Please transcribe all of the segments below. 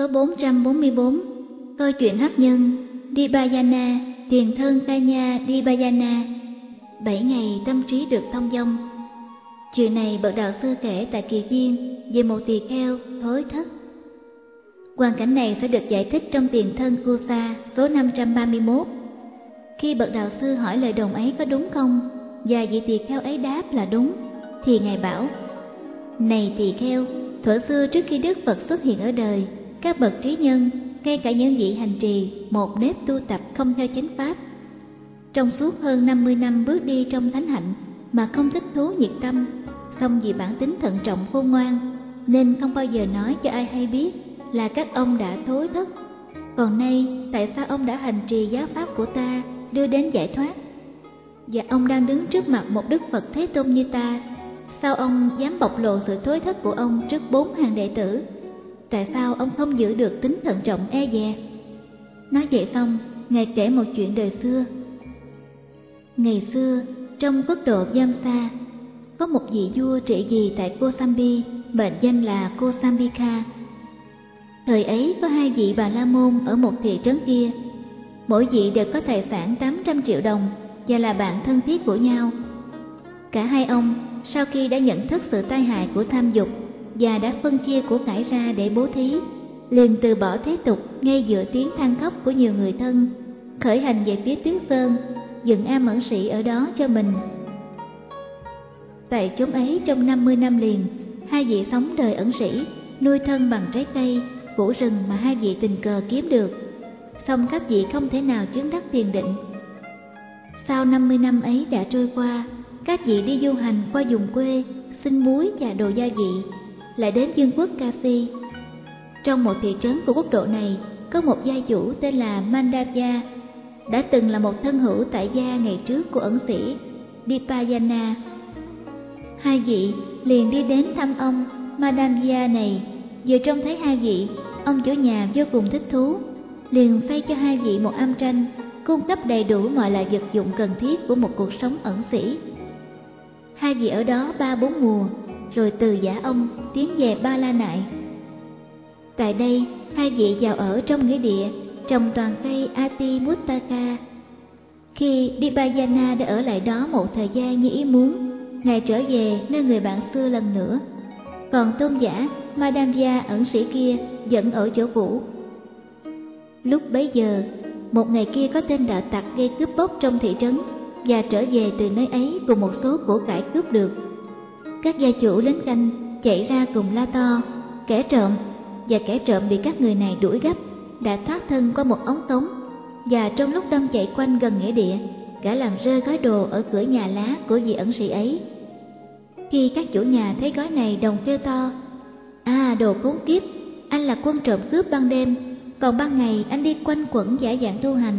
Số 444. Câu chuyện hấp nhân Dipayana, tiền thân Kanya Dipayana. 7 ngày tâm trí được thông dong. Chuyện này bậc đạo sư kể tại Kỳ Duyên về một tỳ kheo thối thất. Hoàn cảnh này sẽ được giải thích trong tiền thân Kusa số 531. Khi bậc đạo sư hỏi lời đồn ấy có đúng không, và vị tỳ kheo ấy đáp là đúng, thì ngài bảo: này tỳ kheo, thuở xưa trước khi Đức Phật xuất hiện ở đời, các bậc trí nhân, ngay cả những vị hành trì một nếp tu tập không theo chánh pháp, trong suốt hơn 50 năm bước đi trong thánh hạnh mà không thích thú nhiệt tâm, song vì bản tính thận trọng khôn ngoan nên không bao giờ nói cho ai hay biết là các ông đã thối thất. Còn nay tại sao ông đã hành trì giáo pháp của ta đưa đến giải thoát, và ông đang đứng trước mặt một Đức Phật Thế Tôn như ta, sao ông dám bộc lộ sự thối thất của ông trước 4 hàng đệ tử? Tại sao ông không giữ được tính thận trọng e dè? Nói vậy xong, ngài kể một chuyện đời xưa. Ngày xưa, trong quốc độ Vamsa, có một vị vua trị vì tại Kosambi, mệnh danh là Kosambika. Thời ấy có 2 vị Bà La Môn ở một thị trấn kia, mỗi vị đều có tài sản 800 triệu đồng và là bạn thân thiết của nhau. Cả hai ông sau khi đã nhận thức sự tai hại của tham dục và đã phân chia của cải ra để bố thí, liền từ bỏ thế tục ngay giữa tiếng than khóc của nhiều người thân, khởi hành về phía Tuyết Sơn, dựng am ẩn sĩ ở đó cho mình. Tại chốn ấy trong 50 năm liền, 2 vị sống đời ẩn sĩ, nuôi thân bằng trái cây, củ rừng mà 2 vị tình cờ kiếm được, song các vị không thể nào chứng đắc thiền định. Sau 50 năm ấy đã trôi qua, các vị đi du hành qua vùng quê, xin muối và đồ gia vị, lại đến vương quốc Kasi. Trong một thị trấn của quốc độ này, có một gia chủ tên là Mandavya, đã từng là một thân hữu tại gia ngày trước của ẩn sĩ Dipayana. 2 vị liền đi đến thăm ông Mandavya này. Vừa trông thấy 2 vị, ông chủ nhà vô cùng thích thú, liền xây cho 2 vị một am tranh, cung cấp đầy đủ mọi loại vật dụng cần thiết của một cuộc sống ẩn sĩ. 2 vị ở đó 3-4 mùa, rồi từ giả ông tiến về Ba La Nại. Tại đây, 2 vị vào ở trong nghĩa địa trồng toàn cây Ati Muttaka. Khi Dipayana đã ở lại đó một thời gian như ý muốn, ngài trở về nơi người bạn xưa lần nữa. Còn tôn giả Madhavya ẩn sĩ kia vẫn ở chỗ cũ. Lúc bấy giờ, một ngày kia có tên đạo tặc gây cướp bóc trong thị trấn và trở về từ nơi ấy cùng một số của cải cướp được. Các gia chủ lính canh chạy ra cùng la to kẻ trộm, và kẻ trộm bị các người này đuổi gấp đã thoát thân qua một ống cống, và trong lúc đang chạy quanh gần nghĩa địa, gã làm rơi gói đồ ở cửa nhà lá của vị ẩn sĩ ấy. Khi các chủ nhà thấy gói này, đồng kêu to: à, đồ khốn kiếp, anh là quân trộm cướp ban đêm, còn ban ngày anh đi quanh quẩn giả dạng tu hành.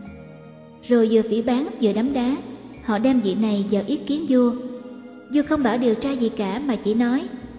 Rồi vừa phỉ báng vừa đấm đá, họ đem vị này vào ý kiến vua. Vua không bảo điều tra gì cả mà chỉ nói: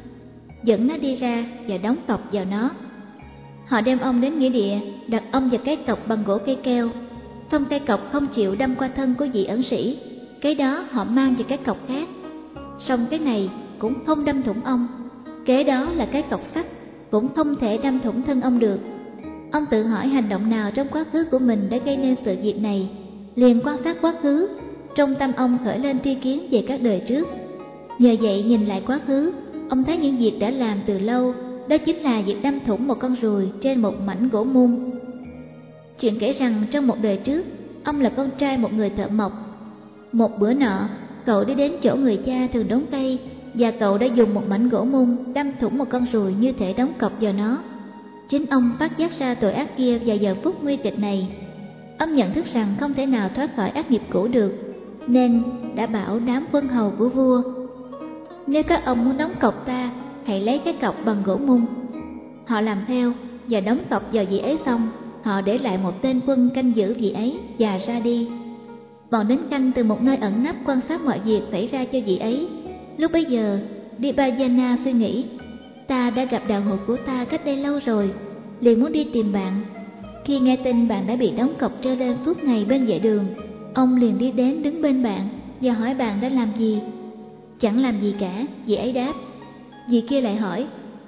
dẫn nó đi ra và đóng cọc vào nó. Họ đem ông đến nghĩa địa, đặt ông vào cái cọc bằng gỗ cây keo. Xong cây cọc không chịu đâm qua thân của vị ẩn sĩ, cái đó họ mang vào cái cọc khác. Xong cái này cũng không đâm thủng ông, kế đó là cái cọc sắt, cũng không thể đâm thủng thân ông được. Ông tự hỏi hành động nào trong quá khứ của mình đã gây nên sự việc này, liền quan sát quá khứ, trong tâm ông khởi lên tri kiến về các đời trước. Nhờ vậy nhìn lại quá khứ, ông thấy những việc đã làm từ lâu, đó chính là việc đâm thủng một con ruồi trên một mảnh gỗ mung. Chuyện kể rằng trong một đời trước, ông là con trai một người thợ mộc. Một bữa nọ, cậu đi đến chỗ người cha thường đốn cây, và cậu đã dùng một mảnh gỗ mung đâm thủng một con ruồi như thể đóng cọc vào nó. Chính ông phát giác ra tội ác kia vào giờ phút nguy kịch này. Ông nhận thức rằng không thể nào thoát khỏi ác nghiệp cũ được, nên đã bảo đám quân hầu của vua: nếu các ông muốn đóng cọc ta, hãy lấy cái cọc bằng gỗ mung. Họ làm theo và đóng cọc vào vị ấy xong, họ để lại một tên quân canh giữ vị ấy và ra đi. Bọn lính canh từ một nơi ẩn nấp quan sát mọi việc xảy ra cho vị ấy. Lúc bấy giờ, Dipayana suy nghĩ: ta đã gặp đạo hữu của ta cách đây lâu rồi, liền muốn đi tìm bạn. Khi nghe tin bạn đã bị đóng cọc treo lên suốt ngày bên vệ đường, ông liền đi đến đứng bên bạn và hỏi bạn đã làm gì. Chẳng làm gì cả, vị ấy đáp. Vị kia lại hỏi: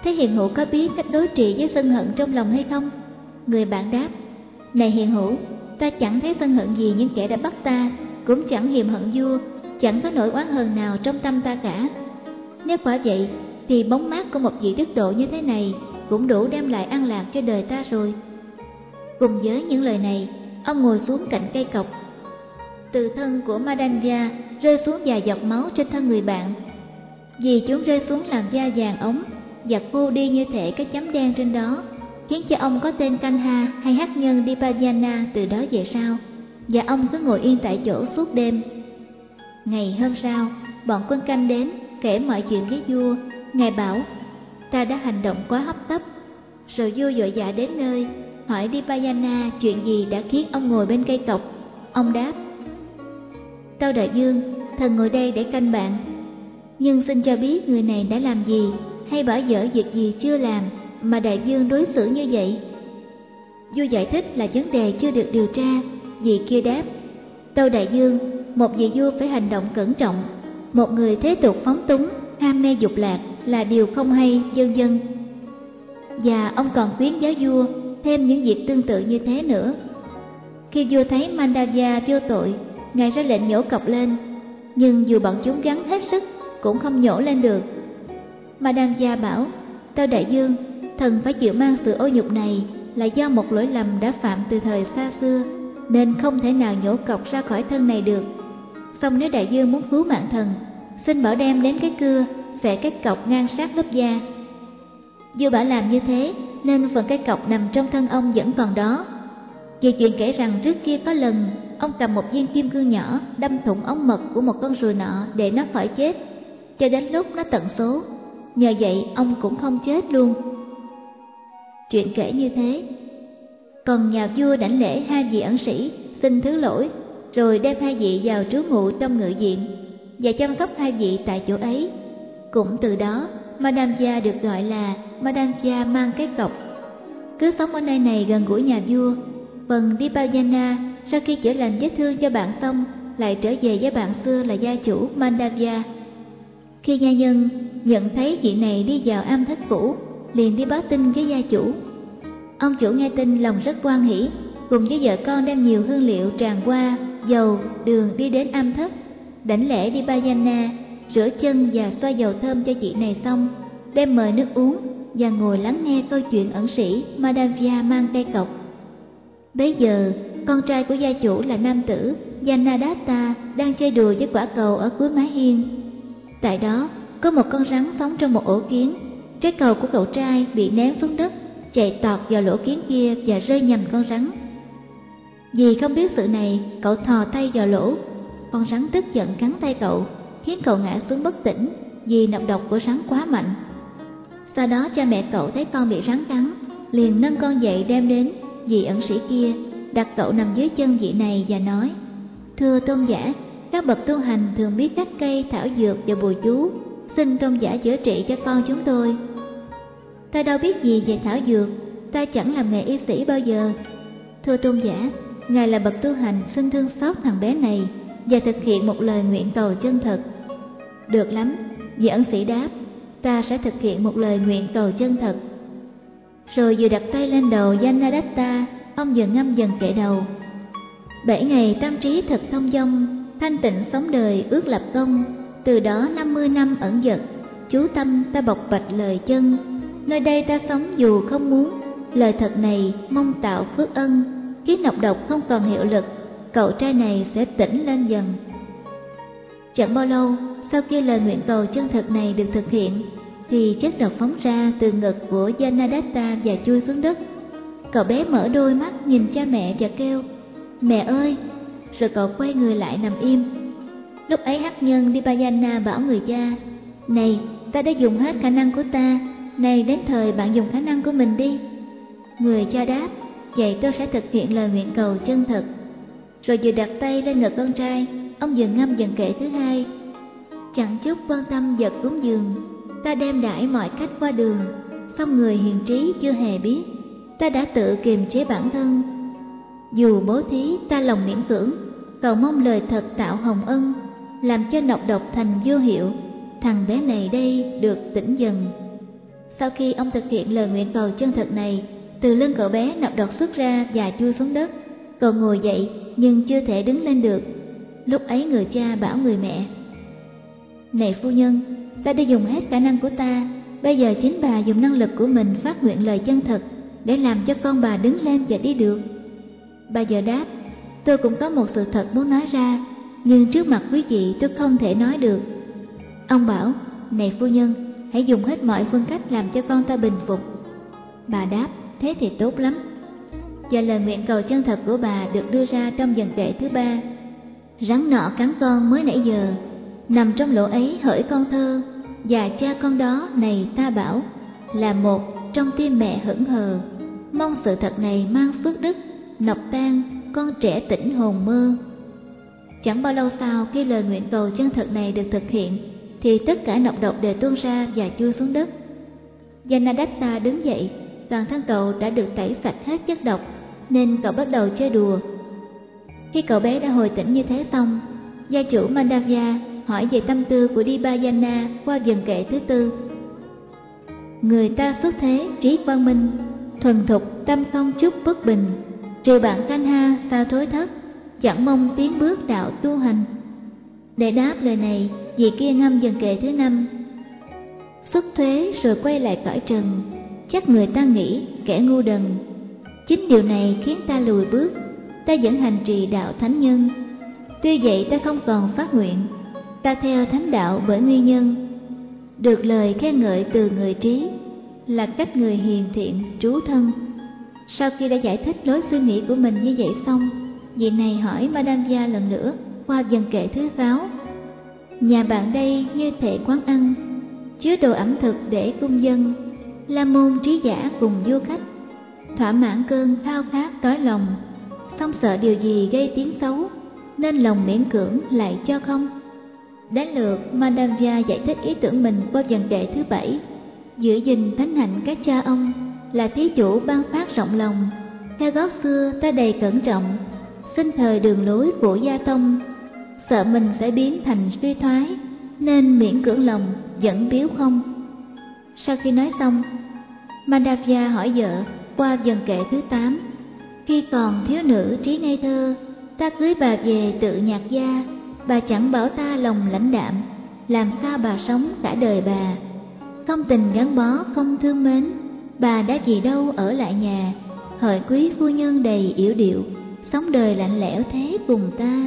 Thế Hiền Hữu có biết cách đối trị với sân hận trong lòng hay không? Người bạn đáp: Này Hiền Hữu, ta chẳng thấy sân hận gì những kẻ đã bắt ta, cũng chẳng hiềm hận vua, chẳng có nỗi oán hờn nào trong tâm ta cả. Nếu quả vậy thì bóng mát của một vị đức độ như thế này cũng đủ đem lại an lạc cho đời ta rồi. Cùng với những lời này, ông ngồi xuống cạnh cây cọc. Từ thân của Madanya rơi xuống vài giọt máu trên thân người bạn. Vì chúng rơi xuống làn da vàng ống và khô đi như thể cái chấm đen trên đó, khiến cho ông có tên Kanha hay hắc nhân Dipayana từ đó về sau, và ông cứ ngồi yên tại chỗ suốt đêm. Ngày hôm sau, bọn quân canh đến kể mọi chuyện với vua. Ngài bảo: Ta đã hành động quá hấp tấp. Rồi vua vội vã đến nơi, hỏi Dipayana chuyện gì đã khiến ông ngồi bên cây cọc. Ông đáp: Tâu đại vương, thần ngồi đây để canh bạn, nhưng xin cho biết người này đã làm gì hay bỏ dở việc gì chưa làm mà đại vương đối xử như vậy. Vua giải thích là vấn đề chưa được điều tra. Vị kia đáp: Tâu đại vương, một vị vua phải hành động cẩn trọng. Một người thế tục phóng túng, ham mê dục lạc là điều không hay, vân vân. Và ông còn khuyến giáo vua thêm những việc tương tự như thế nữa. Khi vua thấy Mandava vô tội, ngài ra lệnh nhổ cọc lên, nhưng dù bọn chúng gắng hết sức cũng không nhổ lên được. Mandava bảo: Tâu đại vương, thần phải chịu mang sự ô nhục này là do một lỗi lầm đã phạm từ thời xa xưa, nên không thể nào nhổ cọc ra khỏi thân này được. Song nếu đại vương muốn cứu mạng thần, xin bảo đem đến cái cưa xẻ cái cọc ngang sát lớp da. Vua bảo làm như thế, nên phần cái cọc nằm trong thân ông vẫn còn đó. Vì chuyện kể rằng trước kia có lần ông cầm một viên kim cương nhỏ đâm thủng ống mật của một con ruồi nọ để nó khỏi chết, cho đến lúc nó tận số. Nhờ vậy ông cũng không chết luôn. Chuyện kể như thế. Còn nhà vua đảnh lễ hai vị ẩn sĩ, xin thứ lỗi, rồi đem hai vị vào trú ngụ trong ngự viện và chăm sóc hai vị tại chỗ ấy. Cũng từ đó, Madanya được gọi là Madanya mang cái cọc. Cứ sống ở nơi này gần gũi nhà vua. Phần Dipayana sau khi chữa lành vết thương cho bạn xong, lại trở về với bạn xưa là gia chủ Mandava. Khi gia nhân nhận thấy vị này đi vào am thất cũ, liền đi báo tin với gia chủ. Ông chủ nghe tin lòng rất hoan hỉ, cùng với vợ con đem nhiều hương liệu tràng hoa, dầu, đường đi đến am thất, đảnh lễ Dipayana, rửa chân và xoa dầu thơm cho chị này xong, đem mời nước uống và ngồi lắng nghe câu chuyện ẩn sĩ Madhavya mang cây cọc. Bấy giờ, con trai của gia chủ là nam tử Janadatta đang chơi đùa với quả cầu ở cuối mái hiên. Tại đó, có một con rắn sống trong một ổ kiến. Trái cầu của cậu trai bị ném xuống đất, chạy tọt vào lỗ kiến kia và rơi nhầm con rắn. Vì không biết sự này, cậu thò tay vào lỗ. Con rắn tức giận cắn tay cậu, khiến cậu ngã xuống bất tỉnh vì nọc độc của rắn quá mạnh. Sau đó cha mẹ cậu thấy con bị rắn cắn, liền nâng con dậy đem đến vị ẩn sĩ kia, đặt cậu nằm dưới chân vị này và nói: Thưa tôn giả, các bậc tu hành thường biết các cây, thảo dược và bùa chú, xin tôn giả chữa trị cho con chúng tôi. Ta đâu biết gì về thảo dược, ta chẳng làm nghề y sĩ bao giờ. Thưa tôn giả, ngài là bậc tu hành, xin thương xót thằng bé này và thực hiện một lời nguyện cầu chân thật. Được lắm, vị ẩn sĩ đáp, ta sẽ thực hiện một lời nguyện cầu chân thật. Rồi vừa đặt tay lên đầu Janadatta, ông vừa ngâm dần kệ đầu: 7 ngày tâm trí thật thông dong, thanh tịnh sống đời ước lập công. Từ đó 50 năm ẩn dật, chú tâm ta bộc bạch lời chân. Nơi đây ta sống dù không muốn, lời thật này mong tạo phước ân. Khi nọc độc không còn hiệu lực, cậu trai này sẽ tỉnh lên dần. Chẳng bao lâu, sau khi lời nguyện cầu chân thật này được thực hiện, thì chất độc phóng ra từ ngực của Janadatta và chui xuống đất. Cậu bé mở đôi mắt nhìn cha mẹ và kêu: Mẹ ơi! Rồi cậu quay người lại nằm im. Lúc ấy hắc nhân Dipayana bảo người cha: Này, ta đã dùng hết khả năng của ta, này đến thời bạn dùng khả năng của mình đi. Người cha đáp: Vậy tôi sẽ thực hiện lời nguyện cầu chân thật. Rồi vừa đặt tay lên ngực con trai, ông vừa ngâm dần kệ thứ hai: Chẳng chút quan tâm vật cúng dường, ta đem đãi mọi khách qua đường, song người hiền trí chưa hề biết, ta đã tự kiềm chế bản thân. Dù bố thí ta lòng miễn cưỡng, cầu mong lời thật tạo hồng ân, làm cho nọc độc thành vô hiệu, thằng bé này đây được tỉnh dần. Sau khi ông thực hiện lời nguyện cầu chân thật này, từ lưng cậu bé nọc độc xuất ra và chui xuống đất. Cậu ngồi dậy nhưng chưa thể đứng lên được. Lúc ấy người cha bảo người mẹ: "Này phu nhân, ta đã dùng hết khả năng của ta, bây giờ chính bà dùng năng lực của mình phát nguyện lời chân thật để làm cho con bà đứng lên và đi được." Bà vợ đáp: "Tôi cũng có một sự thật muốn nói ra, nhưng trước mặt quý vị tôi không thể nói được." Ông bảo: "Này phu nhân, hãy dùng hết mọi phương cách làm cho con ta bình phục." Bà đáp: "Thế thì tốt lắm." Và lời nguyện cầu chân thật của bà được đưa ra trong dần kệ thứ 3. Rắn nọ cắn con mới nãy giờ, nằm trong lỗ ấy hỡi con thơ, và cha con đó này ta bảo là một trong tim mẹ hững hờ. Mong sự thật này mang phước đức, nọc tan con trẻ tỉnh hồn mơ. Chẳng bao lâu sau khi lời nguyện cầu chân thật này được thực hiện, thì tất cả nọc độc đều tuôn ra và chui xuống đất. Janadatta đứng dậy, toàn thân cậu đã được tẩy sạch hết chất độc, nên cậu bắt đầu chơi đùa. Khi cậu bé đã hồi tỉnh như thế xong, gia chủ Mandavya hỏi về tâm tư của Dibajana qua dần kệ thứ 4. Người ta xuất thế trí quang minh, thuần thục tâm không chút bất bình, trừ bạn Kanha sao thối thất, chẳng mong tiến bước đạo tu hành. Để đáp lời này, vị kia ngâm dần kệ thứ 5. Xuất thuế rồi quay lại cõi trần, chắc người ta nghĩ kẻ ngu đần. Chính điều này khiến ta lùi bước, ta vẫn hành trì đạo thánh nhân. Tuy vậy ta không còn phát nguyện, ta theo thánh đạo bởi nguyên nhân. Được lời khen ngợi từ người trí, là cách người hiền thiện trú thân. Sau khi đã giải thích lối suy nghĩ của mình như vậy xong, vị này hỏi Madhavya lần nữa qua dần kệ thứ 6. Nhà bạn đây như thể quán ăn, chứa đồ ẩm thực để cung dân, la môn trí giả cùng du khách, thỏa mãn cơn thao khát đói lòng, xong sợ điều gì gây tiếng xấu, nên lòng miễn cưỡng lại cho không. Đến lượt Madhavya giải thích ý tưởng mình qua dần kệ thứ 7. Giữ gìn thánh hạnh các cha ông, là thí chủ ban phát rộng lòng. Theo gót xưa ta đầy cẩn trọng, xin thời đường lối của gia tông. Sợ mình sẽ biến thành suy thoái, nên miễn cưỡng lòng vẫn biếu không. Sau khi nói xong, Mandavya hỏi vợ qua dần kệ thứ 8. Khi còn thiếu nữ trí ngây thơ, ta cưới bà về tự nhạc gia. Bà chẳng bảo ta lòng lãnh đạm, làm sao bà sống cả đời bà. Không tình gắn bó không thương mến, bà đã gì đâu ở lại nhà. Hỡi quý phu nhân đầy yểu điệu, sống đời lạnh lẽo thế cùng ta.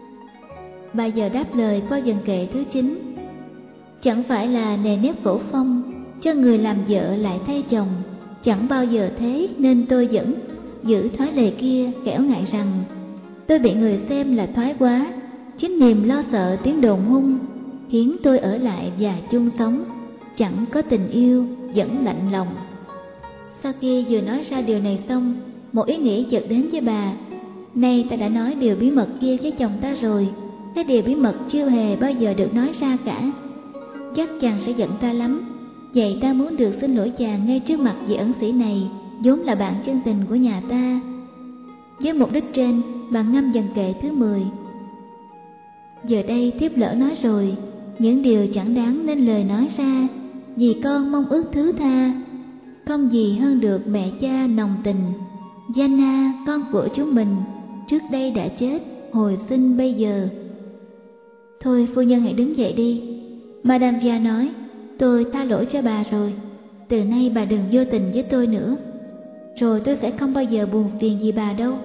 Bà giờ đáp lời qua dần kệ thứ 9. Chẳng phải là nề nếp cổ phong, cho người làm vợ lại thay chồng. Chẳng bao giờ thế nên tôi vẫn giữ thói lề kia, kẻo ngại rằng tôi bị người xem là thoái quá. Chính niềm lo sợ tiếng đồn hung khiến tôi ở lại và chung sống. Chẳng có tình yêu, vẫn lạnh lòng. Sau khi vừa nói ra điều này xong, một ý nghĩ chợt đến với bà. Nay ta đã nói điều bí mật kia với chồng ta rồi, cái điều bí mật chưa hề bao giờ được nói ra cả. Chắc chàng sẽ giận ta lắm. Vậy ta muốn được xin lỗi chàng ngay trước mặt vị ẩn sĩ này, vốn là bạn chân tình của nhà ta. Với mục đích trên, bà ngâm dần kệ thứ 10. Giờ đây thiếp lỡ nói rồi, những điều chẳng đáng nên lời nói ra, vì con mong ước thứ tha. Không gì hơn được mẹ cha nồng tình. Jana, con của chúng mình, trước đây đã chết, hồi sinh bây giờ. Thôi phu nhân hãy đứng dậy đi. Madhavya nói, tôi tha lỗi cho bà rồi. Từ nay bà đừng vô tình với tôi nữa, rồi tôi sẽ không bao giờ buồn phiền gì bà đâu.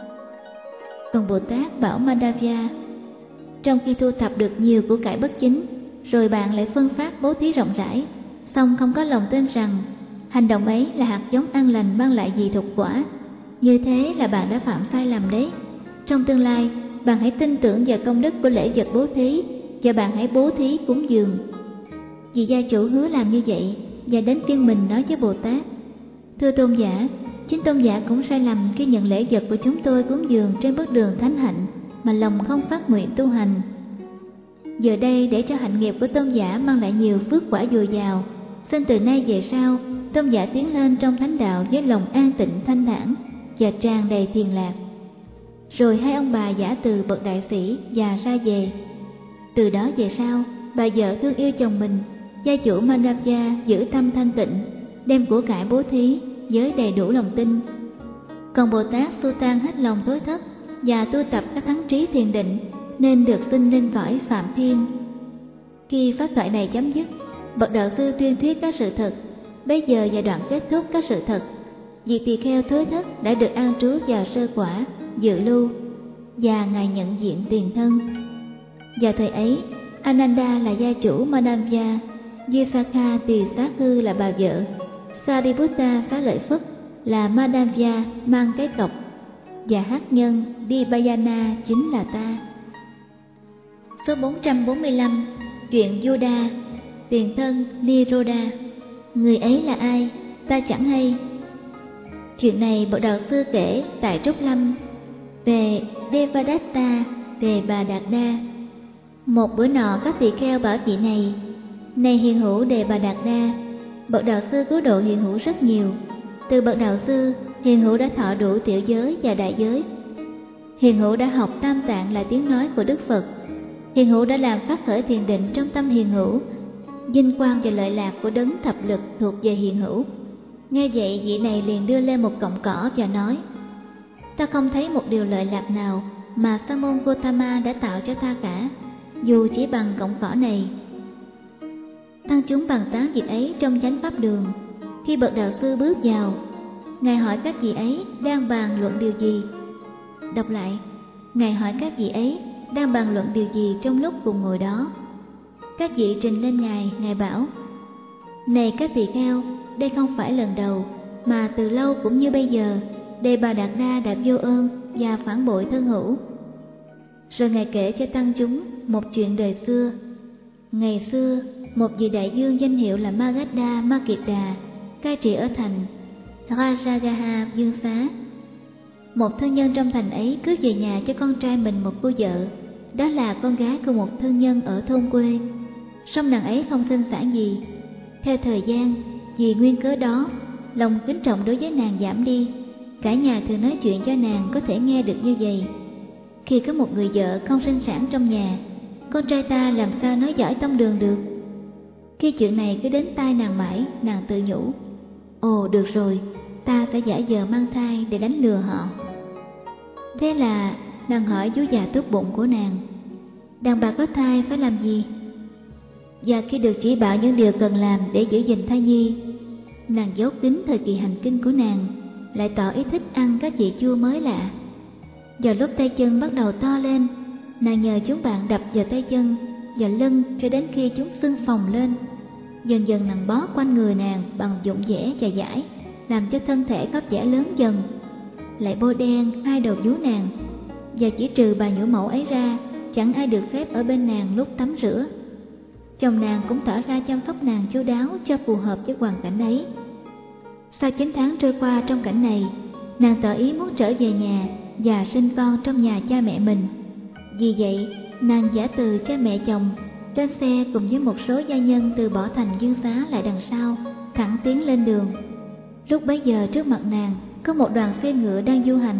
Còn Bồ Tát bảo Madhavya, trong khi thu thập được nhiều của cải bất chính, rồi bạn lại phân phát bố thí rộng rãi, song không có lòng tin rằng hành động ấy là hạt giống an lành mang lại dị thục quả. Như thế là bạn đã phạm sai lầm đấy. Trong tương lai, bạn hãy tin tưởng vào công đức của lễ vật bố thí, và bạn hãy bố thí cúng dường. Vì gia chủ hứa làm như vậy, và đến phiên mình nói với Bồ Tát, thưa tôn giả, chính tôn giả cũng sai lầm khi nhận lễ vật của chúng tôi cúng dường trên bước đường thánh hạnh, mà lòng không phát nguyện tu hành. Giờ đây để cho hạnh nghiệp của tôn giả mang lại nhiều phước quả dồi dào, xin từ nay về sau, tôn giả tiến lên trong thánh đạo với lòng an tịnh thanh thản và tràn đầy thiền lạc. Rồi hai ông bà giả từ bậc đại sĩ và ra về. Từ đó về sau, bà vợ thương yêu chồng mình, gia chủ Mandavya giữ tâm thanh tịnh, đem của cải bố thí với đầy đủ lòng tin. Còn Bồ Tát Sutan hết lòng tối thất và tu tập các thắng trí thiền định nên được sinh lên cõi Phạm Thiên. Khi pháp thoại này chấm dứt, bậc đạo sư tuyên thuyết các sự thật. Bây giờ giai đoạn kết thúc các sự thật, vị tỳ kheo thối thất đã được an trú vào sơ quả, dự lưu, và ngài nhận diện tiền thân. Vào thời ấy, Ananda là gia chủ Madhavya, Visakha Tỳ Xá Cư là bà vợ, Sariputta Xá Lợi Phất là Madhavya mang cái cọc, và hát nhân Dipayana chính là ta. Số 445, chuyện Yoda, tiền thân Niroda. Người ấy là ai? Ta chẳng hay. Chuyện này bậc đạo sư kể tại Trúc Lâm về Devadatta, về Bà Đạt Đa. Một bữa nọ các tỳ kheo bảo vị này: này hiền hữu Đề Bà Đạt Đa, bậc đạo sư cứu độ hiền hữu rất nhiều. Từ bậc đạo sư, hiền hữu đã thọ đủ tiểu giới và đại giới. Hiền hữu đã học tam tạng là tiếng nói của Đức Phật. Hiền hữu đã làm phát khởi thiền định trong tâm hiền hữu. Vinh quang và lợi lạc của đấng thập lực thuộc về hiền hữu. Nghe vậy, vị này liền đưa lên một cọng cỏ và nói: ta không thấy một điều lợi lạc nào mà Sa môn Gotama đã tạo cho ta cả, dù chỉ bằng cọng cỏ này. Tăng chúng bàn tán việc ấy trong chánh pháp đường. Khi bậc đạo sư bước vào, ngài hỏi các vị ấy đang bàn luận điều gì. Đọc lại: ngài hỏi các vị ấy đang bàn luận điều gì trong lúc cùng ngồi đó. Các vị trình lên ngài bảo: này các tỳ kheo, đây không phải lần đầu, mà từ lâu cũng như bây giờ, Đề Bà Đạt Đa đã vô ơn và phản bội thân hữu. Rồi ngài kể cho tăng chúng một chuyện đời xưa. Ngày xưa, một vị đại vương danh hiệu là Magadha Makeda cai trị ở thành Rajagaha Dương Xá. Một thân nhân trong thành ấy cướp về nhà cho con trai mình một cô vợ, đó là con gái của một thân nhân ở thôn quê. Song nàng ấy không sinh sản gì. Theo thời gian, vì nguyên cớ đó, lòng kính trọng đối với nàng giảm đi. Cả nhà thường nói chuyện cho nàng có thể nghe được như vậy: khi có một người vợ không sinh sản trong nhà, con trai ta làm sao nói giỏi tông đường được. Khi chuyện này cứ đến tai nàng mãi, nàng tự nhủ: ồ được rồi, ta sẽ giả vờ mang thai để đánh lừa họ. Thế là nàng hỏi vú già tốt bụng của nàng: đàn bà có thai phải làm gì? Và khi được chỉ bảo những điều cần làm để giữ gìn thai nhi, nàng giấu kín thời kỳ hành kinh của nàng, lại tỏ ý thích ăn các vị chua mới lạ. Vào lúc tay chân bắt đầu to lên, nàng nhờ chúng bạn đập vào tay chân và lưng cho đến khi chúng sưng phồng lên. Dần dần nàng bó quanh người nàng bằng dụng vẽ và dải, làm cho thân thể có vẻ lớn dần. Lại bôi đen hai đầu vú nàng, và chỉ trừ bà nhũ mẫu ấy ra, chẳng ai được phép ở bên nàng lúc tắm rửa. Chồng nàng cũng tỏ ra chăm sóc nàng chu đáo cho phù hợp với hoàn cảnh ấy. Sau 9 tháng trôi qua trong cảnh này, nàng tỏ ý muốn trở về nhà và sinh con trong nhà cha mẹ mình. Vì vậy, nàng giả từ cha mẹ chồng trên xe cùng với một số gia nhân từ bỏ thành Dương Xá lại đằng sau, thẳng tiến lên đường. Lúc bấy giờ trước mặt nàng có một đoàn xe ngựa đang du hành,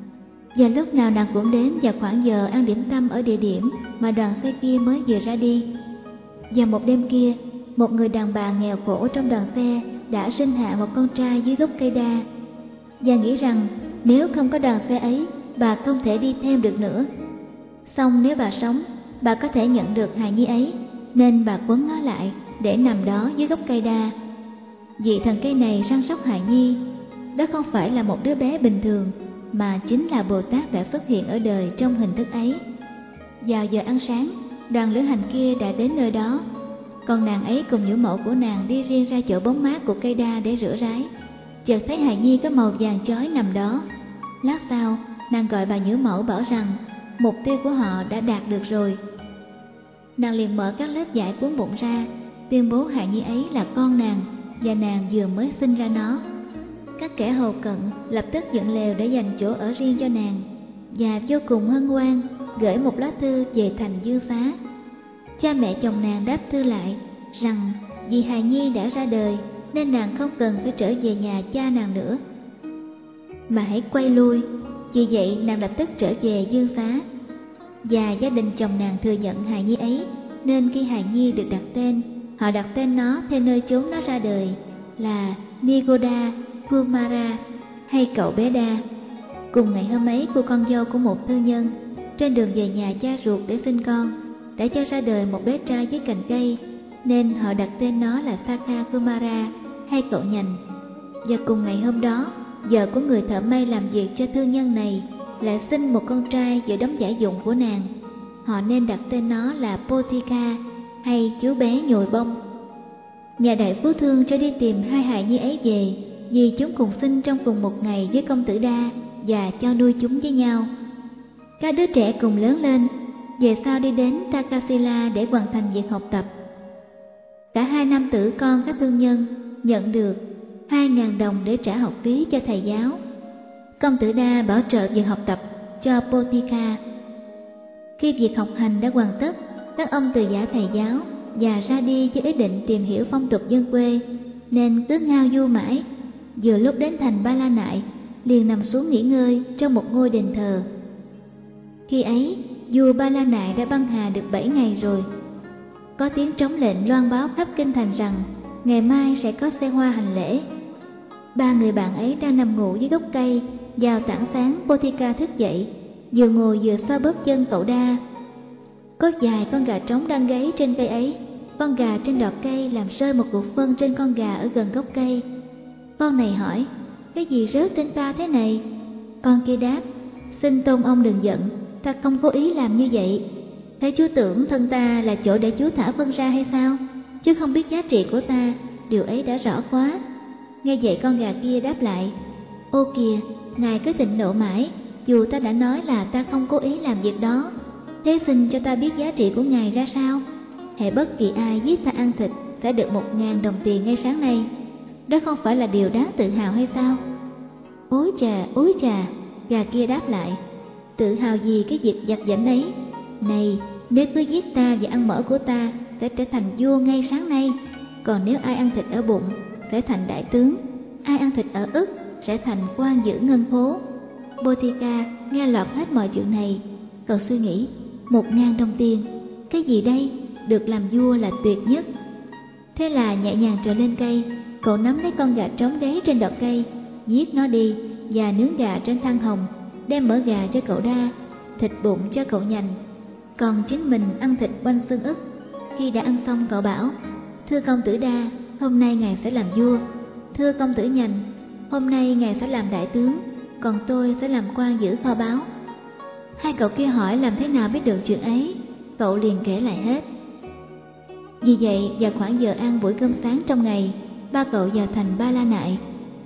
và lúc nào nàng cũng đến vào khoảng giờ ăn điểm tâm ở địa điểm mà đoàn xe kia mới vừa ra đi. Và một đêm kia, một người đàn bà nghèo khổ trong đoàn xe đã sinh hạ một con trai dưới gốc cây đa, và nghĩ rằng nếu không có đoàn xe ấy, bà không thể đi thêm được nữa. Song nếu bà sống, bà có thể nhận được hài nhi ấy, nên bà quấn nó lại để nằm đó dưới gốc cây đa. Vị thần cây này săn sóc hài nhi, đó không phải là một đứa bé bình thường, mà chính là Bồ Tát đã xuất hiện ở đời trong hình thức ấy. Vào giờ ăn sáng, đoàn lữ hành kia đã đến nơi đó, còn nàng ấy cùng nhũ mẫu của nàng đi riêng ra chỗ bóng mát của cây đa để rửa ráy. Chợt thấy hài nhi có màu vàng chói nằm đó. Lát sau, nàng gọi bà nhũ mẫu bảo rằng mục tiêu của họ đã đạt được rồi. Nàng liền mở các lớp vải cuốn bụng ra, tuyên bố hài nhi ấy là con nàng, và nàng vừa mới sinh ra nó. Các kẻ hầu cận lập tức dựng lều để dành chỗ ở riêng cho nàng, và vô cùng hân hoan gửi một lá thư về thành Dương Xá. Cha mẹ chồng nàng đáp thư lại rằng vì hài nhi đã ra đời nên nàng không cần phải trở về nhà cha nàng nữa, mà hãy quay lui. Vì vậy nàng lập tức trở về Dương Xá, và gia đình chồng nàng thừa nhận hài nhi ấy, nên khi hài nhi được đặt tên, họ đặt tên nó theo nơi chốn nó ra đời, là Nigoda Kumara hay cậu bé Đa. Cùng ngày hôm ấy, cô con dâu của một thương nhân trên đường về nhà cha ruột để sinh con đã cho ra đời một bé trai dưới cành cây, nên họ đặt tên nó là Sakha Kumara hay cậu nhành. Và cùng ngày hôm đó, vợ của người thợ may làm việc cho thương nhân này lại sinh một con trai giữa đống giải dụng của nàng. Họ nên đặt tên nó là Potika hay chú bé nhồi bông. Nhà đại phú thương cho đi tìm hai hài nhi ấy về, vì chúng cùng sinh trong cùng một ngày với công tử Đa và cho nuôi chúng với nhau. Các đứa trẻ cùng lớn lên, về sau đi đến Takasila để hoàn thành việc học tập. Cả hai nam tử con các thương nhân nhận được 2.000 đồng để trả học phí cho thầy giáo. Công tử Đa bảo trợ việc học tập cho Potika. Khi việc học hành đã hoàn tất, các ông từ giả thầy giáo và ra đi với ý định tìm hiểu phong tục dân quê, nên cứ ngao du mãi. Vừa lúc đến thành Ba La Nại, liền nằm xuống nghỉ ngơi trong một ngôi đền thờ. Khi ấy, vua Ba La Nại đã băng hà được 7 ngày rồi. Có tiếng trống lệnh loan báo khắp kinh thành rằng ngày mai sẽ có xe hoa hành lễ. Ba người bạn ấy đang nằm ngủ dưới gốc cây. Vào tảng sáng, Potika thức dậy, vừa ngồi vừa xoa bóp chân cậu Đa. Có vài con gà trống đang gáy trên cây ấy. Con gà trên đọt cây làm rơi một cục phân trên con gà ở gần gốc cây. Con này hỏi, cái gì rớt trên ta thế này? Con kia đáp, xin tôn ông đừng giận, ta không cố ý làm như vậy. Thế chú tưởng thân ta là chỗ để chú thả phân ra hay sao? Chứ không biết giá trị của ta, điều ấy đã rõ quá. Nghe vậy con gà kia đáp lại, ô kìa, ngài cứ thịnh nộ mãi, dù ta đã nói là ta không cố ý làm việc đó. Thế xin cho ta biết giá trị của ngài ra sao? Hễ bất kỳ ai giết ta ăn thịt sẽ được 1.000 đồng tiền ngay sáng nay. Đó không phải là điều đáng tự hào hay sao? Ối chà, gà kia đáp lại, tự hào gì cái việc vặt vãnh ấy? Này, nếu cứ giết ta và ăn mỡ của ta sẽ trở thành vua ngay sáng nay. Còn nếu ai ăn thịt ở bụng sẽ thành đại tướng, ai ăn thịt ở ức sẽ thành quan giữ ngân phố. Potika nghe lọt hết mọi chuyện này, cậu suy nghĩ, 1.000 đồng tiền, cái gì đây? Được làm vua là tuyệt nhất. Thế là nhẹ nhàng trèo lên cây, cậu nắm lấy con gà trống gáy trên đọt cây, giết nó đi và nướng gà trên than hồng, đem mỡ gà cho cậu Đa, thịt bụng cho cậu nhành, còn chính mình ăn thịt quanh xương ức. Khi đã ăn xong, cậu bảo, thưa công tử Đa, hôm nay ngài sẽ làm vua. Thưa công tử nhành, hôm nay ngài sẽ làm đại tướng, còn tôi sẽ làm quan giữ kho báu. Hai cậu kia hỏi làm thế nào biết được chuyện ấy, cậu liền kể lại hết. Vì vậy, vào khoảng giờ ăn buổi cơm sáng trong ngày, ba cậu vào thành Ba La Nại.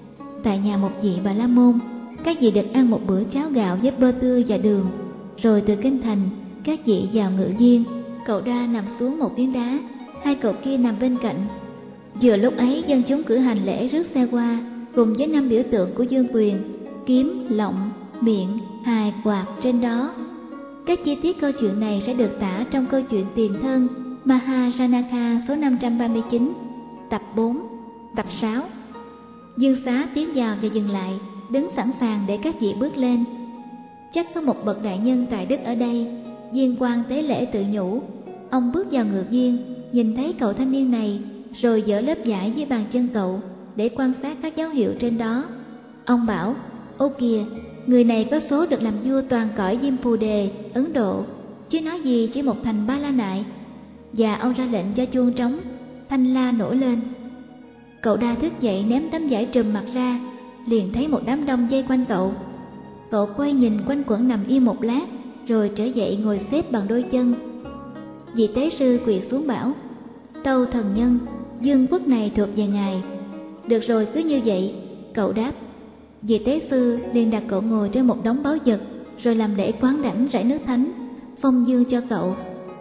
Tại nhà một vị Bà La Môn, các vị được ăn một bữa cháo gạo với bơ tươi và đường. Rồi từ kinh thành, các vị vào ngự viên. Cậu Đa nằm xuống một phiến đá, hai cậu kia nằm bên cạnh. Vừa lúc ấy, dân chúng cử hành lễ rước xe qua, cùng với 5 biểu tượng của vương quyền: kiếm, lọng, miệng, hài, quạt trên đó. Các chi tiết câu chuyện này sẽ được tả trong câu chuyện Tiền Thân Mahajanaka số 539, tập 4, tập 6. Dương Xá tiến vào và dừng lại, đứng sẵn sàng để các vị bước lên. Chắc có một bậc đại nhân tài đức ở đây. Viên quan tế lễ tự nhủ. Ông bước vào ngự viên, nhìn thấy cậu thanh niên này, rồi dỡ lớp vải dưới bàn chân cậu để quan sát các dấu hiệu trên đó. Ông bảo, ô kìa, người này có số được làm vua toàn cõi Diêm Phù Đề, Ấn Độ, chứ nói gì chỉ một thành Ba La Nại. Và ông ra lệnh cho chuông trống, thanh la nổi lên. Cậu Đa thức dậy ném tấm vải trùm mặt ra, liền thấy một đám đông vây quanh cậu. Cậu quay nhìn quanh quẩn nằm im một lát, rồi trở dậy ngồi xếp bằng đôi chân. Vị tế sư quỳ xuống bảo, tâu thần nhân, vương quốc này thuộc về ngài. Được rồi, cứ như vậy, cậu đáp. Vị tế sư liền đặt cậu ngồi trên một đống báu vật, rồi làm lễ quán đảnh rải nước thánh, phong dương cho cậu.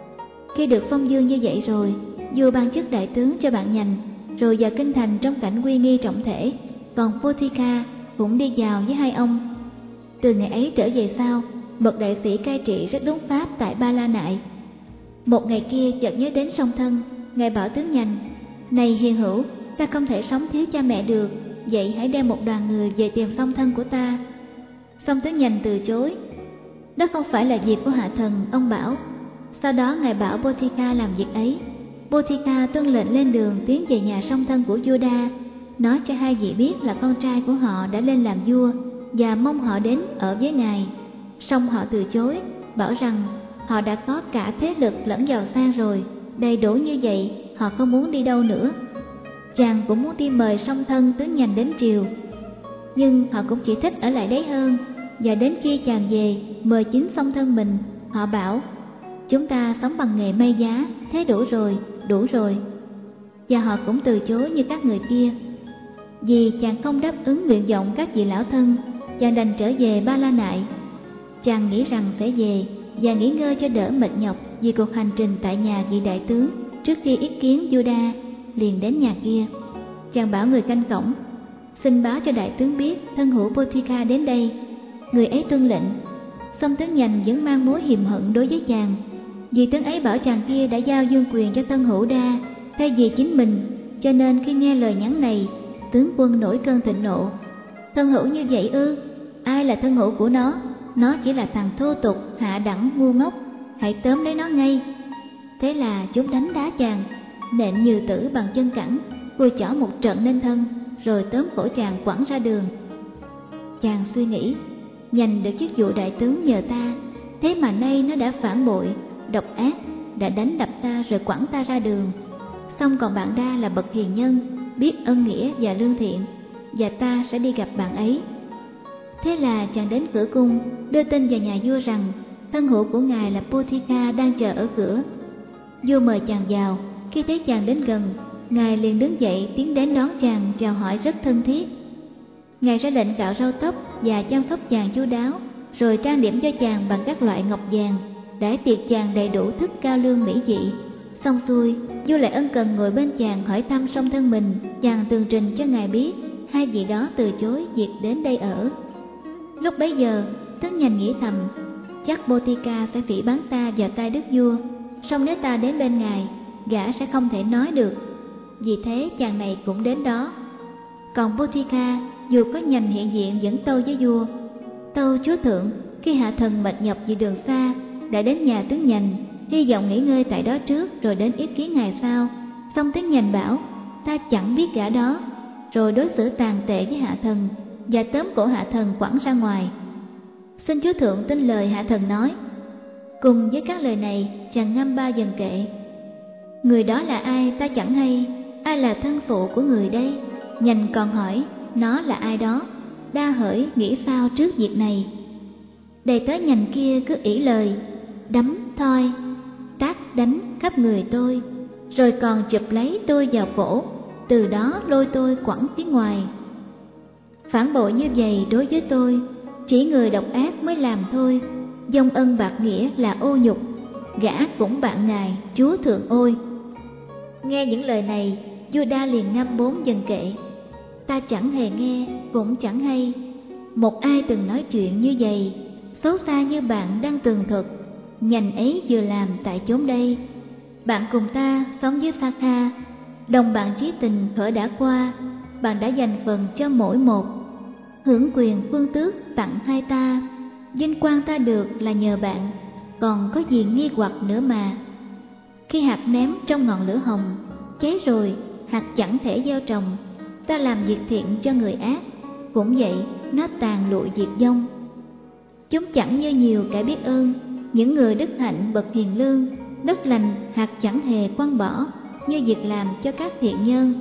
Khi được phong dương như vậy rồi, vua ban chức đại tướng cho bạn nhành, rồi vào kinh thành trong cảnh uy nghi trọng thể. Còn Potika cũng đi vào với hai ông. Từ ngày ấy trở về sau, bậc đại sĩ cai trị rất đúng pháp tại Ba La Nại. Một ngày kia chợt nhớ đến song thân, ngài bảo tướng nhành, này hiền hữu, ta không thể sống thiếu cha mẹ được, vậy hãy đem một đoàn người về tìm song thân của ta. Song tướng nhành từ chối, đó không phải là việc của hạ thần, ông bảo. Sau đó ngài bảo Potika làm việc ấy. Potika tuân lệnh lên đường tiến về nhà song thân của vua Đa. nói cho hai vị biết là con trai của họ đã lên làm vua và mong họ đến ở với ngài. Song họ từ chối, bảo rằng họ đã có cả thế lực lẫn giàu sang rồi, đầy đủ như vậy họ không muốn đi đâu nữa. Chàng cũng muốn đi mời song thân tướng nhành đến triều, nhưng họ cũng chỉ thích ở lại đấy hơn. Và đến khi chàng về mời chính song thân mình, họ bảo chúng ta sống bằng nghề may giá, thế đủ rồi, đủ rồi. Và họ cũng từ chối như các người kia. Vì chàng không đáp ứng nguyện vọng các vị lão thân, chàng đành trở về Ba La Nại. Chàng nghĩ rằng sẽ về và nghỉ ngơi cho đỡ mệt nhọc vì cuộc hành trình tại nhà vị đại tướng trước khi yết kiến Juda. Liền đến nhà kia, chàng bảo người canh cổng: xin báo cho đại tướng biết thân hữu Botica đến đây. Người ấy tuân lệnh. Song tướng nhành vẫn mang mối hiềm hận đối với chàng, vì tướng ấy bảo chàng kia đã giao vương quyền cho thân hữu Đa thay vì chính mình, cho nên khi nghe lời nhắn này, tướng quân nổi cơn thịnh nộ. Thân hữu như vậy ư? Ai là thân hữu của nó? Nó chỉ là thằng thô tục, hạ đẳng, ngu ngốc, hãy tóm lấy nó ngay. Thế là chúng đánh đá chàng, nện Nhừ Tử bằng chân cẳng, cùi chỏ một trận lên thân, rồi tóm cổ chàng quẳng ra đường. Chàng suy nghĩ, nhành được chức vụ đại tướng nhờ ta, thế mà nay nó đã phản bội, độc ác, đã đánh đập ta rồi quẳng ta ra đường. Xong còn bạn Đa là bậc hiền nhân, biết ân nghĩa và lương thiện, và ta sẽ đi gặp bạn ấy. Thế là chàng đến cửa cung, đưa tin vào nhà vua rằng thân hữu của ngài là Botica đang chờ ở cửa. Vua mời chàng vào. Khi thấy chàng đến gần, ngài liền đứng dậy tiến đến đón chàng, chào hỏi rất thân thiết. Ngài ra lệnh cạo râu tóc và chăm sóc chàng chu đáo, rồi trang điểm cho chàng bằng các loại ngọc vàng, đãi tiệc chàng đầy đủ thức cao lương mỹ vị. Xong xuôi, vua lại ân cần ngồi bên chàng hỏi thăm song thân mình. Chàng tường trình cho ngài biết hai vị đó từ chối việc đến đây ở. Lúc bấy giờ, tướng nhành nghĩ thầm, chắc Botica sẽ phỉ báng ta vào tay đức vua, song nếu ta đến bên ngài, gã sẽ không thể nói được. Vì thế chàng này cũng đến đó. Còn Botica dù có nhành hiện diện vẫn tâu với vua: tâu chúa thượng, khi hạ thần mệt nhọc vì đường xa, đã đến nhà tướng nhành, hy vọng nghỉ ngơi tại đó trước rồi đến yết kiến ngài sau. Song tướng nhành bảo ta chẳng biết gã đó, rồi đối xử tàn tệ với hạ thần và tóm cổ hạ thần quẳng ra ngoài. Xin chúa thượng tin lời hạ thần nói. Cùng với các lời này, chàng ngâm 3 dần kệ. Người đó là ai ta chẳng hay, ai là thân phụ của người đây? Nhành còn hỏi nó là ai đó. Đa hỡi nghĩ sao trước việc này? Đầy tớ nhành kia cứ ỷ lời, đấm thoi tát đánh khắp người tôi, rồi còn chụp lấy tôi vào cổ, từ đó lôi tôi quẳng phía ngoài. Phản bội như vậy đối với tôi, chỉ người độc ác mới làm thôi. Dông ân bạc nghĩa là ô nhục, gã cũng bạn ngài chúa thượng ôi. Nghe những lời này, vua Đa liền ngâm 4 dần kệ. Ta chẳng hề nghe, cũng chẳng hay một ai từng nói chuyện như vậy, xấu xa như bạn đang tường thuật. Nhành ấy vừa làm tại chốn đây. Bạn cùng ta sống với Pha Kha, đồng bạn chí tình thuở đã qua. Bạn đã dành phần cho mỗi một, hưởng quyền vương tước tặng hai ta. Vinh quang ta được là nhờ bạn, còn có gì nghi hoặc nữa mà. Khi hạt ném trong ngọn lửa hồng, cháy rồi hạt chẳng thể gieo trồng. Ta làm việc thiện cho người ác, cũng vậy nó tàn lụi diệt vong. Chúng chẳng như nhiều kẻ biết ơn, những người đức hạnh bậc hiền lương. Đất lành hạt chẳng hề quăng bỏ, như việc làm cho các thiện nhân.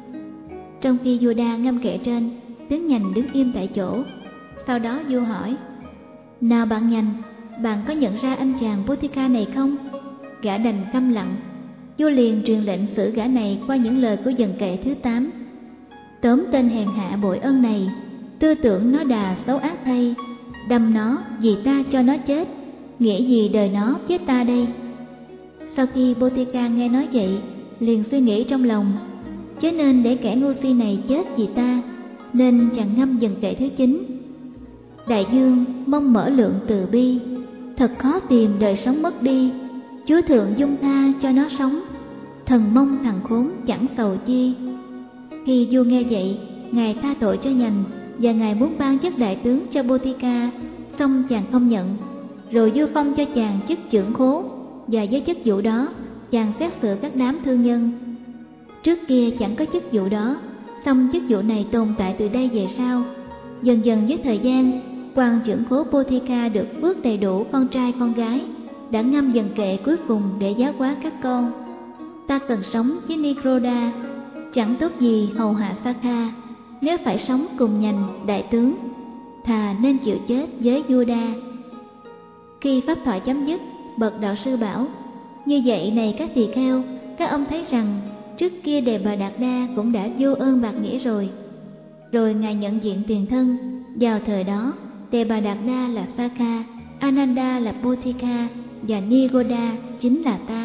Trong khi vua Đa ngâm kệ trên, tướng nhành đứng im tại chỗ. Sau đó vua hỏi: nào bạn nhành, bạn có nhận ra anh chàng Botica này không? Gã đành câm lặng. Vua liền truyền lệnh xử gã này qua những lời của dần kệ thứ 8. Tóm tên hèn hạ bội ân này, tư tưởng nó đà xấu ác thay. Đâm nó vì ta cho nó chết, nghĩa gì đời nó chết ta đây? Sau khi Botica nghe nói vậy, liền suy nghĩ trong lòng: chớ nên để kẻ ngu si này chết vì ta, nên chàng ngâm dần kệ thứ 9. Đại dương mong mở lượng từ bi, thật khó tìm đời sống mất đi. Chúa thượng dung tha cho nó sống, thần mong thằng khốn chẳng sầu chi. Khi vua nghe vậy, ngài tha tội cho nhành, và ngài muốn ban chức đại tướng cho Botica, song chàng không nhận. Rồi vua phong cho chàng chức trưởng khố, và với chức vụ đó chàng xét xử các đám thương nhân. Trước kia chẳng có chức vụ đó, Song chức vụ này tồn tại từ đây về sau. Dần dần với thời gian, quan trưởng khố Bothika được phước đầy đủ con trai con gái, đã ngâm dần kệ cuối cùng để giáo hóa các con. Ta cần sống với Nikroda, chẳng tốt gì hầu hạ Sakha. Nếu phải sống cùng nhành đại tướng, thà nên chịu chết với Juda. Khi pháp thoại chấm dứt, bậc đạo sư bảo: như vậy này các tỳ kheo, các ông thấy rằng trước kia Đề Bà Đạt Đa cũng đã vô ơn bạc nghĩa rồi. Rồi ngài nhận diện tiền thân. Vào thời đó, Đề Bà Đạt Đa là Sakha, Ananda là Bothika và Nigoda chính là ta.